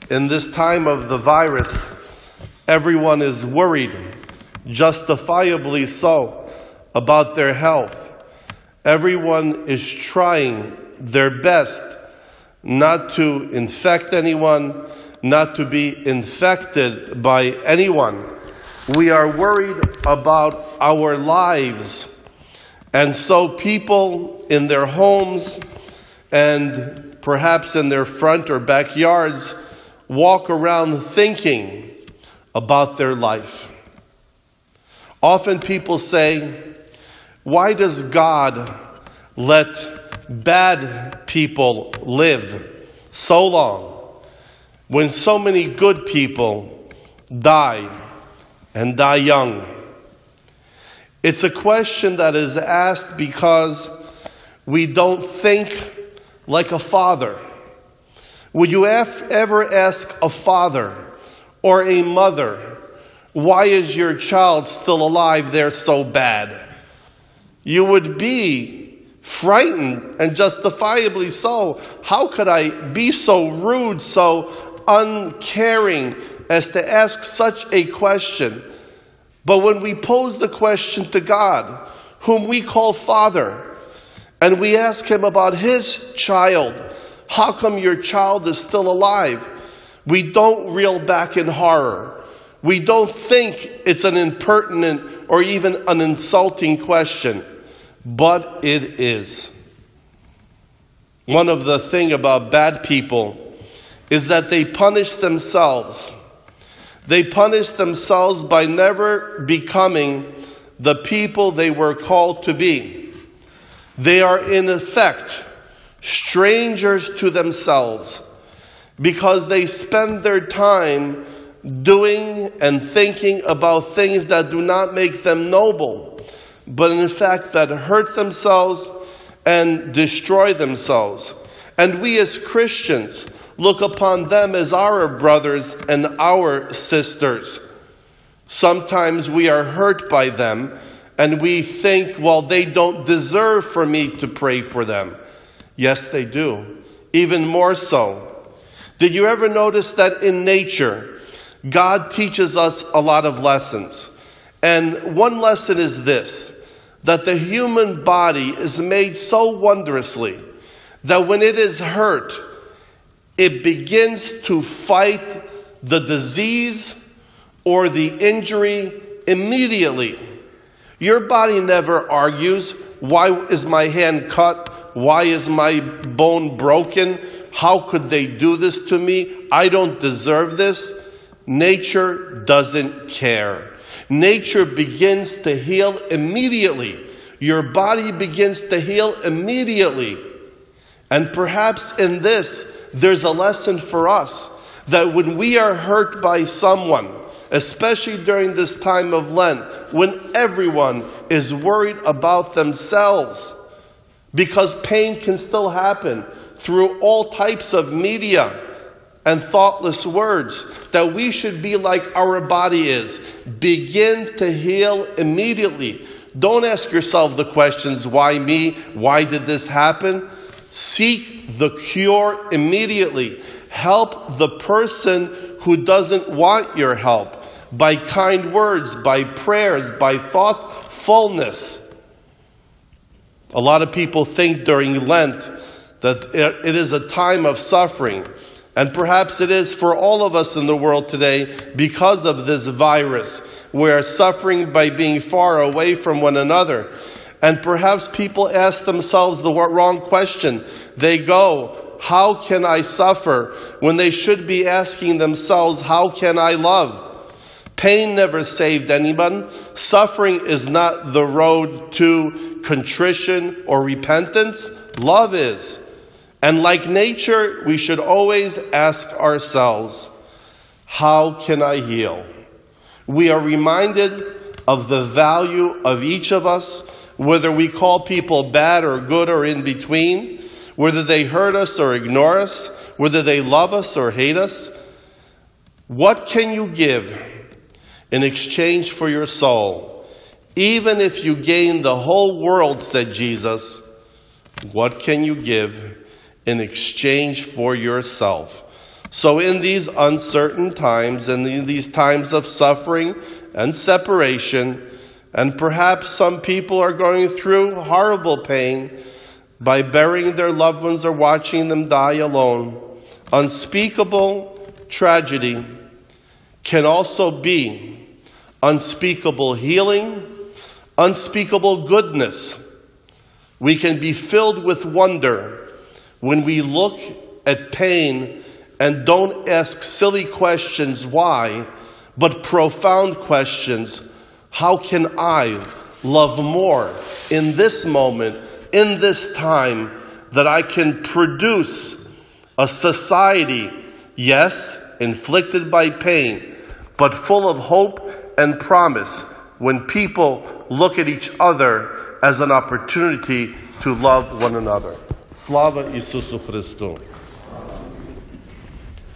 In this time of the virus, everyone is worried, justifiably so, about their health. Everyone is trying their best not to infect anyone, not to be infected by anyone. We are worried about our lives. And so people in their homes and perhaps in their front or backyards walk around thinking about their life. Often people say, why does God let bad people live so long when so many good people die and die young? It's a question that is asked because we don't think like a father. Would you ever ask a father or a mother, why is your child still alive? They're so bad. You would be frightened, and justifiably so. How could I be so rude, so uncaring as to ask such a question? But when we pose the question to God, whom we call Father, and we ask Him about His child, how come your child is still alive? We don't reel back in horror. We don't think it's an impertinent or even an insulting question, but it is. One of the things about bad people is that they punish themselves. They punish themselves by never becoming the people they were called to be. They are in effect strangers to themselves because they spend their time doing and thinking about things that do not make them noble, but in fact that hurt themselves and destroy themselves. And we as Christians look upon them as our brothers and our sisters. Sometimes we are hurt by them and we think, well, they don't deserve for me to pray for them. Yes, they do. Even more so. Did you ever notice that in nature, God teaches us a lot of lessons? And one lesson is this, that the human body is made so wondrously that when it is hurt, it begins to fight the disease or the injury immediately. Your body never argues, why is my hand cut? Why is my bone broken? How could they do this to me? I don't deserve this. Nature doesn't care. Nature begins to heal immediately. Your body begins to heal immediately. And perhaps in this, there's a lesson for us that when we are hurt by someone, especially during this time of Lent, when everyone is worried about themselves, because pain can still happen through all types of media and thoughtless words, that we should be like our body is. Begin to heal immediately. Don't ask yourself the questions, why me? Why did this happen? Seek the cure immediately. Help the person who doesn't want your help by kind words, by prayers, by thoughtfulness. A lot of people think during Lent that it is a time of suffering. And perhaps it is for all of us in the world today because of this virus. We're suffering by being far away from one another. And perhaps people ask themselves the wrong question. They go, how can I suffer? When they should be asking themselves, how can I love? Pain never saved anyone. Suffering is not the road to contrition or repentance. Love is. And like nature, we should always ask ourselves, how can I heal? We are reminded of the value of each of us, whether we call people bad or good or in between, whether they hurt us or ignore us, whether they love us or hate us. What can you give in exchange for your soul? Even if you gain the whole world, said Jesus, what can you give in exchange for yourself? So in these uncertain times and in these times of suffering and separation, and perhaps some people are going through horrible pain by burying their loved ones or watching them die alone, unspeakable tragedy can also be unspeakable healing, unspeakable goodness. We can be filled with wonder when we look at pain and don't ask silly questions, why, but profound questions. How can I love more in this moment, in this time, that I can produce a society, yes, inflicted by pain, but full of hope and promise when people look at each other as an opportunity to love one another. Slava Isusu Christu.